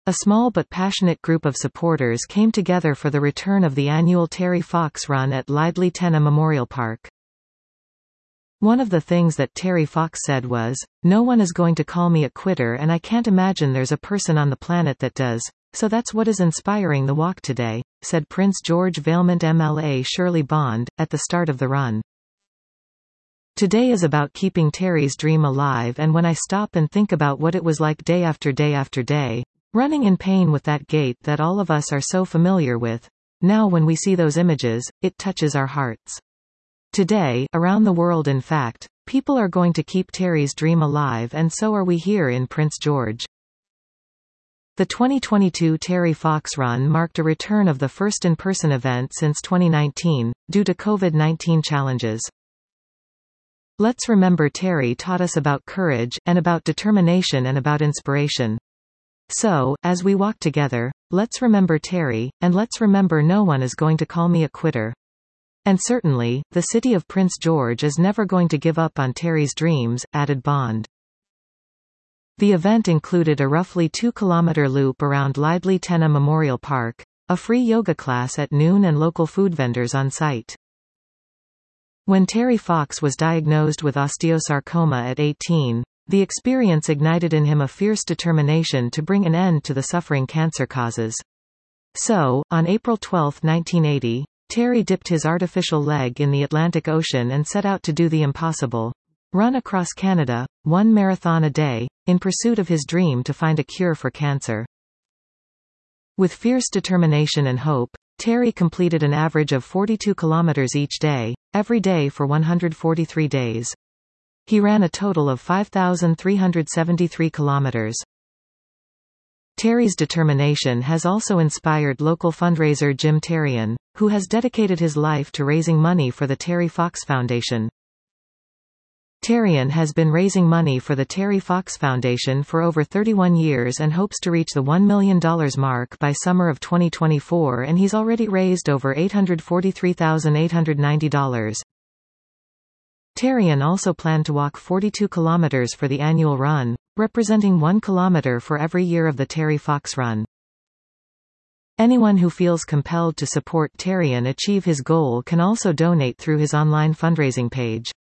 A small but passionate group of supporters came together for the return of the annual Terry Fox Run at Lydley Tenna Memorial Park. One of the things that Terry Fox said was, "No one is going to call me a quitter, and I can't imagine there's a person on the planet that does. So that's what is inspiring the walk today," said Prince George Vaillant MLA Shirley Bond, at the start of the run. "Today is about keeping Terry's dream alive, and when I stop and think about what it was like day after day after day, running in pain with that gait that all of us are so familiar with, now when we see those images, it touches our hearts. Today, around the world in fact, people are going to keep Terry's dream alive, and so are we here in Prince George." The 2022 Terry Fox Run marked a return of the first in-person event since 2019, due to COVID-19 challenges. Let's remember Terry taught us about courage, and about determination, and about inspiration. So, as we walk together, let's remember Terry, and let's remember no one is going to call me a quitter. And certainly, the city of Prince George is never going to give up on Terry's dreams, added Bond. The event included a roughly 2-kilometer loop around Lydley Tenna Memorial Park, a free yoga class at noon, and local food vendors on site. When Terry Fox was diagnosed with osteosarcoma at 18, the experience ignited in him a fierce determination to bring an end to the suffering cancer causes. So, on April 12, 1980, Terry dipped his artificial leg in the Atlantic Ocean and set out to do the impossible: run across Canada, 1 marathon a day, in pursuit of his dream to find a cure for cancer. With fierce determination and hope, Terry completed an average of 42 kilometers each day, every day for 143 days. He ran a total of 5,373 kilometers. Terry's determination has also inspired local fundraiser Jim Terrian, who has dedicated his life to raising money for the Terry Fox Foundation. Terrian has been raising money for the Terry Fox Foundation for over 31 years and hopes to reach the $1 million mark by summer of 2024, and he's already raised over $843,890. Terrian also planned to walk 42 kilometers for the annual run, representing 1 kilometer for every year of the Terry Fox Run. Anyone who feels compelled to support Terrian achieve his goal can also donate through his online fundraising page.